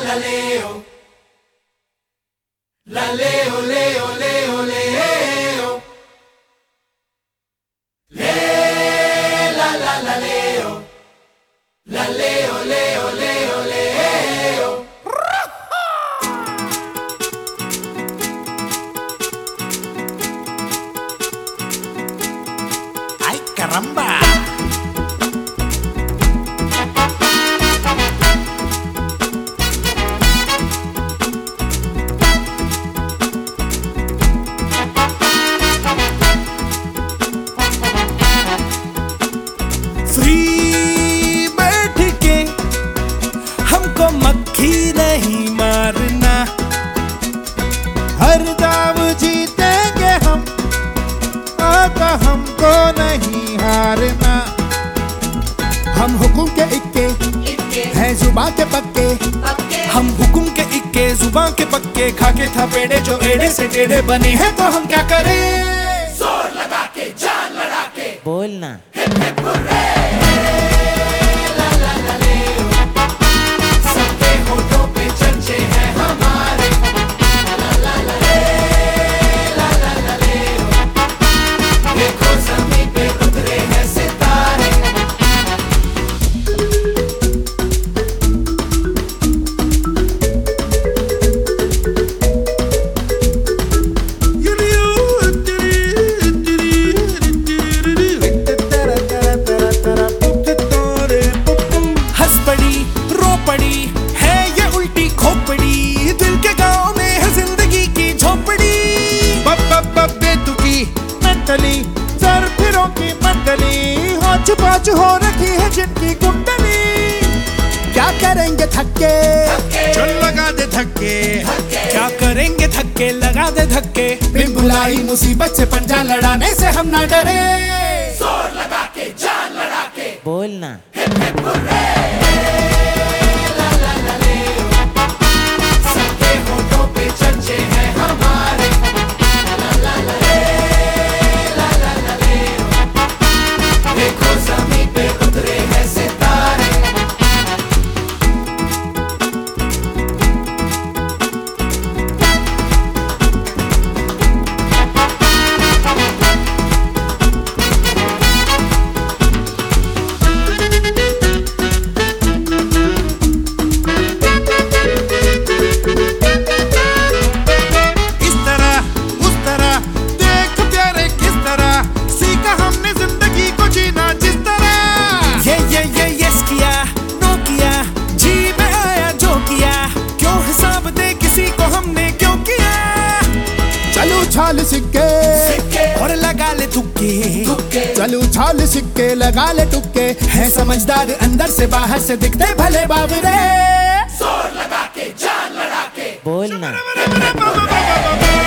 la leo, leo, leo, leo, le, la leo, la leo, leo, leo, leo. ¡Ay, caramba! Free बैठ के हमको मक्खी नहीं मारना, हर दाव जीतेंगे हम, आता हमको नहीं हारना। हम हुकुम के इक्के हैं जुबां के पक्के, हम हुकुम के इक्के जुबां के पक्के, खाके था पेड़े जो एड़े से टेढ़े बने हैं, तो हम क्या करें? जोर लगा के जान लड़ा के बोलना हिप हिप हुर्रे, ला ला लेओ, सबके होठों पे चर्चे हैं हमारे, ला ला लेओ, देखो ज़मीन पे उतरे हैं सितारे। पड़ी है ये उल्टी खोपड़ी, दिल के गांव में है जिंदगी की झोपड़ी। बब बब बब बेतुकी मंडली, सर फिरों की मंडली, होच पाच हो रखी है जिनकी कुंडली। क्या करेंगे थक्के, चल लगा दे धक्के, क्या करेंगे थक्के, लगा दे धक्के। बिन बुलाई मुसीबत से पंजा लड़ाने से हम ना डरे, जोर लगा के जान लड़ा के बोलना हिप हिप हुर्रे। छाल सिक्के और लगा ले तुक्के, चलो छाल सिक्के लगा ले तुक्के, है समझदार अंदर से बाहर से दिखते भले बावरे। जोर लगा के जान लड़ा के बोलना